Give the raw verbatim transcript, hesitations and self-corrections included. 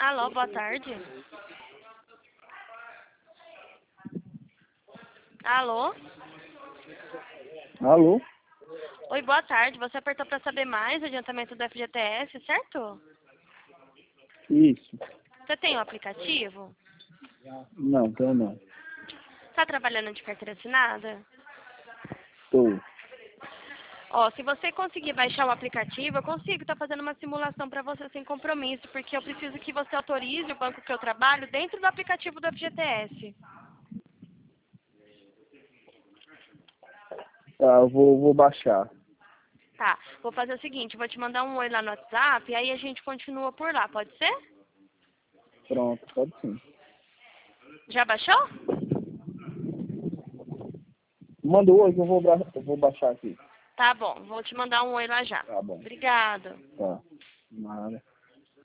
Alô, boa tarde. Alô? Alô? Oi, boa tarde. Você apertou para saber mais o adiantamento do F G T S, certo? Isso. Você tem o aplicativo? Não, então não. Está trabalhando de carteira assinada? Estou. Ó, se você conseguir baixar o aplicativo, eu consigo estar fazendo uma simulação para você sem compromisso, porque eu preciso que você autorize o banco que eu trabalho dentro do aplicativo do F G T S. Tá, eu vou, vou baixar. Tá, vou fazer o seguinte, vou te mandar um oi lá no WhatsApp, e aí a gente continua por lá, pode ser? Pronto, pode sim. Já baixou? Manda hoje, eu vou, bra- eu vou baixar aqui. Tá bom, vou te mandar um oi lá já. Tá bom. Obrigada. Tá. Nada.